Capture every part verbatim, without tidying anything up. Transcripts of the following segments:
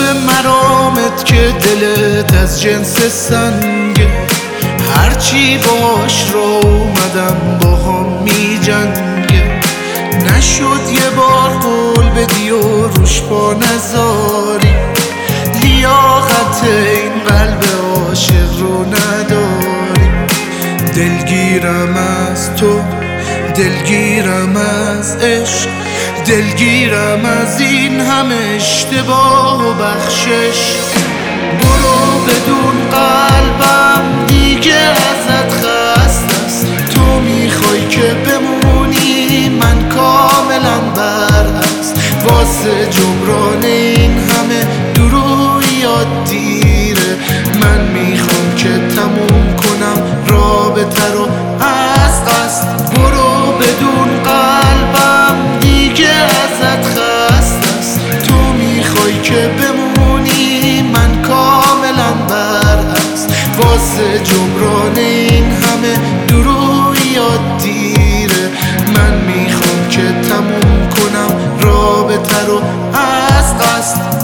مرامت که دلت از جنس سنگه، هرچی باش را اومدم با هم می جنگه. نشد یه بار قول بدی و روش پا نذاری، لیاقت این قلب عاشق رو نداری. دلگیرم از تو، دلگیرم از عشق، دلگیرم از این همه اشتباه و بخشش. برو بدون قلبم دیگه ازت خسته است، تو میخوای که بمونی من کاملا برعکس. واسه جبران این همه درویات دیره، من میخوام که تموم کنم رابطه رو از قصد. برو بدون قلبم دیگه ازت خسته است، تو میخوای که بمونی من کاملا برعکس. واسه جبران این همه درویات دیره، من میخوام که تموم کنم رابطه رو از قصد.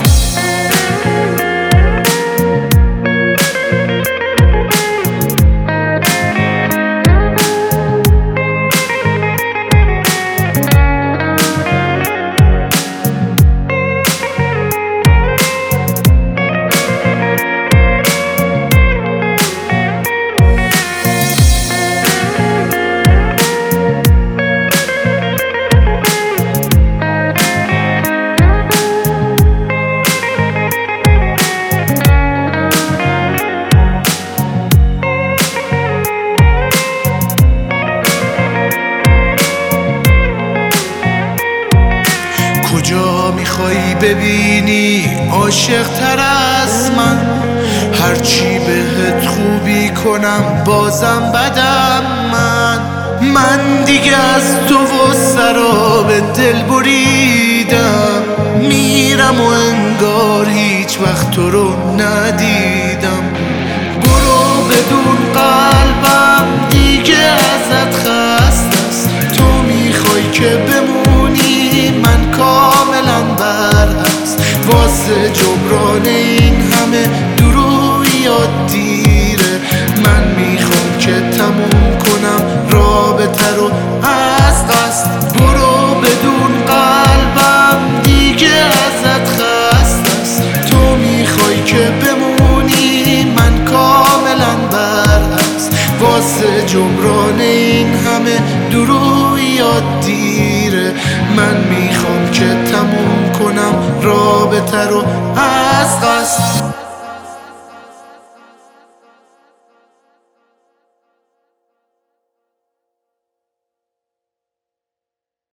کجا میخوایی ببینی عاشق تر از من؟ هرچی بهت خوبی کنم بازم بدم من. من دیگه از تو و سراب دل بریدم، میرم و انگار هیچ وقت تو رو ندیدم. برو بدون قلبم دیگه ازت خسته است، تو میخوای که بمونی من کاملا برعکس. واسه جبران این همه درویات دیره، من میخوام که تموم کنم رابطه رو از قصد. برو بدون قلبم دیگه ازت خسته است، تو میخوای که بمونی من کاملا برعکس. واسه جبران این همه درویات دیره، من میخوام که تموم کنم رابطه رو از قصد.